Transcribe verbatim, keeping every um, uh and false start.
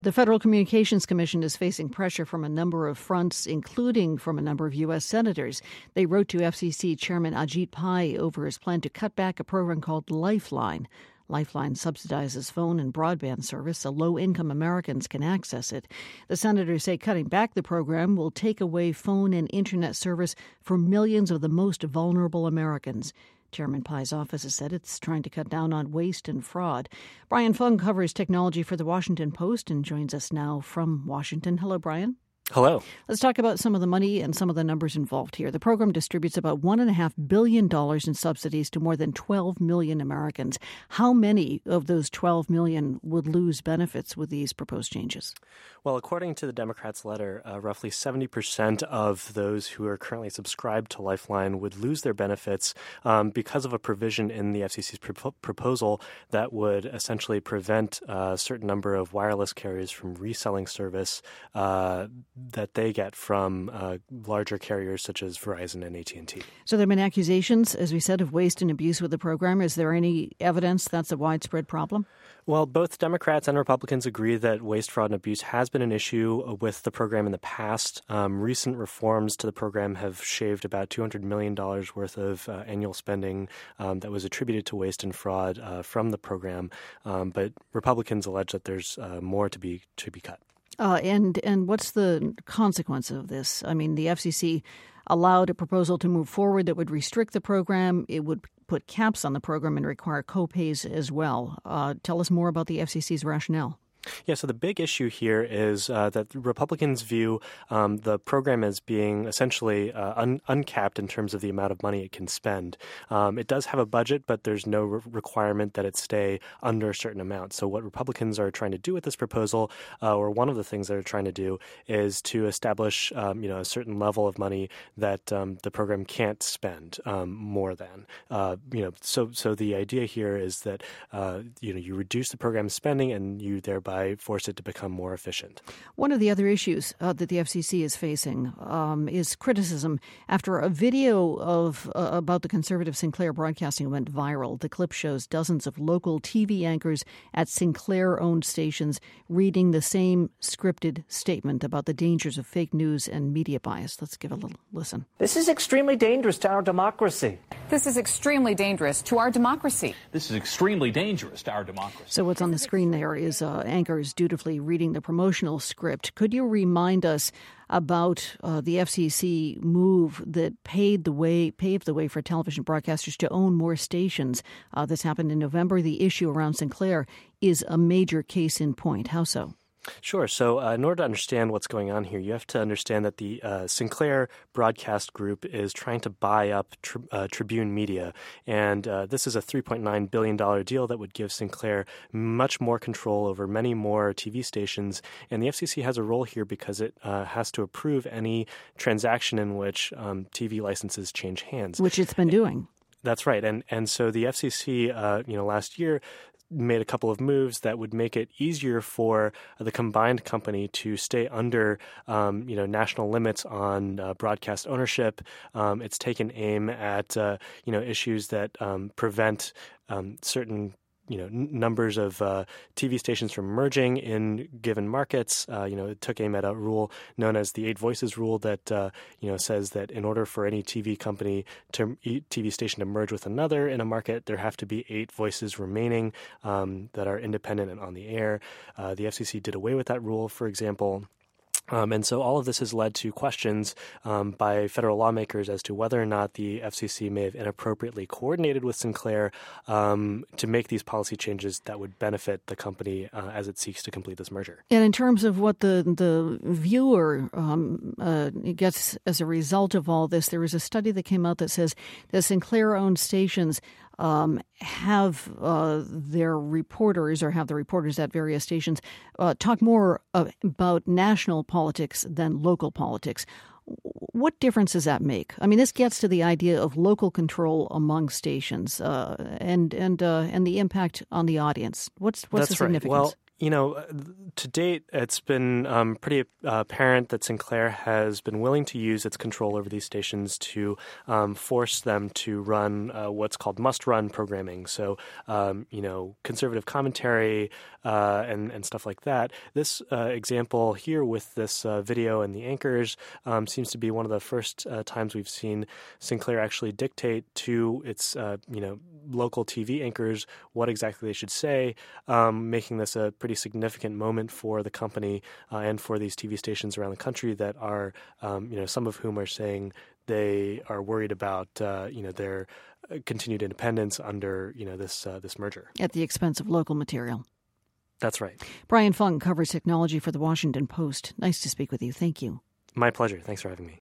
The Federal Communications Commission is facing pressure from a number of fronts, including from a number of U S senators. They wrote to F C C Chairman Ajit Pai over his plan to cut back a program called Lifeline. Lifeline subsidizes phone and broadband service so low-income Americans can access it. The senators say cutting back the program will take away phone and internet service for millions of the most vulnerable Americans. Chairman Pai's office has said it's trying to cut down on waste and fraud. Brian Fung covers technology for The Washington Post and joins us now from Washington. Hello, Brian. Hello. Let's talk about some of the money and some of the numbers involved here. The program distributes about one point five billion dollars in subsidies to more than twelve million Americans. How many of those twelve million would lose benefits with these proposed changes? Well, according to the Democrats' letter, uh, roughly seventy percent of those who are currently subscribed to Lifeline would lose their benefits um, because of a provision in the F C C's pro- proposal that would essentially prevent a certain number of wireless carriers from reselling service uh, that they get from uh, larger carriers such as Verizon and A T and T. So there have been accusations, as we said, of waste and abuse with the program. Is there any evidence that's a widespread problem? Well, both Democrats and Republicans agree that waste, fraud, and abuse has been an issue with the program in the past. Um, recent reforms to the program have shaved about two hundred million dollars worth of uh, annual spending um, that was attributed to waste and fraud uh, from the program. Um, but Republicans allege that there's uh, more to be to be cut. Uh, and and what's the consequence of this? I mean, the F C C allowed a proposal to move forward that would restrict the program. It would put caps on the program and require co-pays as well. Uh, tell us more about the F C C's rationale. Yeah, so the big issue here is uh, that Republicans view um, the program as being essentially uh, un- uncapped in terms of the amount of money it can spend. Um, it does have a budget, but there's no re- requirement that it stay under a certain amount. So what Republicans are trying to do with this proposal, uh, or one of the things they're trying to do, is to establish um, you know, a certain level of money that um, the program can't spend um, more than. Uh, you know, so so the idea here is that uh, you know you reduce the program's spending and you thereby force it to become more efficient. One of the other issues uh, that the F C C is facing um, is criticism after a video of uh, about the conservative Sinclair Broadcasting went viral. The clip shows dozens of local T V anchors at Sinclair-owned stations reading the same scripted statement about the dangers of fake news and media bias. Let's give a little listen. This is extremely dangerous to our democracy. This is extremely dangerous to our democracy. This is extremely dangerous to our democracy. So what's on the screen there is uh, anchors dutifully reading the promotional script. Could you remind us about uh, the F C C move that paid the way, paved the way for television broadcasters to own more stations? Uh, this happened in November. The issue around Sinclair is a major case in point. How so? Sure. So uh, in order to understand what's going on here, you have to understand that the uh, Sinclair Broadcast Group is trying to buy up tri- uh, Tribune Media. And uh, this is a three point nine billion dollars deal that would give Sinclair much more control over many more T V stations. And the F C C has a role here because it uh, has to approve any transaction in which um, T V licenses change hands. Which it's been doing. That's right. And and so the F C C, uh, you know, last year made a couple of moves that would make it easier for the combined company to stay under, um, you know, national limits on uh, broadcast ownership. Um, it's taken aim at, uh, you know, issues that um, prevent um, certain you know, n- numbers of uh, T V stations from merging in given markets. Uh, you know, it took aim at a rule known as the Eight Voices Rule that, uh, you know, says that in order for any T V company to T V station to merge with another in a market, there have to be eight voices remaining um, that are independent and on the air. Uh, the F C C did away with that rule, for example. Um, and so all of this has led to questions um, by federal lawmakers as to whether or not the F C C may have inappropriately coordinated with Sinclair um, to make these policy changes that would benefit the company uh, as it seeks to complete this merger. And in terms of what the, the viewer um, uh, gets as a result of all this, there was a study that came out that says that Sinclair-owned stations Um, have uh, their reporters or have the reporters at various stations uh, talk more uh, about national politics than local politics. What difference does that make? I mean, this gets to the idea of local control among stations uh, and and uh, and the impact on the audience. What's what's That's the significance? Right. Well, You know, to date, it's been um, pretty uh, apparent that Sinclair has been willing to use its control over these stations to um, force them to run uh, what's called must-run programming. So, um, you know, conservative commentary uh, and, and stuff like that. This uh, example here with this uh, video and the anchors um, seems to be one of the first uh, times we've seen Sinclair actually dictate to its, uh, you know, local T V anchors what exactly they should say, um, making this a pretty significant moment for the company uh, and for these T V stations around the country that are, um, you know, some of whom are saying they are worried about, uh, you know, their continued independence under, you know, this uh, this merger. At the expense of local material. That's right. Brian Fung covers technology for The Washington Post. Nice to speak with you. Thank you. My pleasure. Thanks for having me.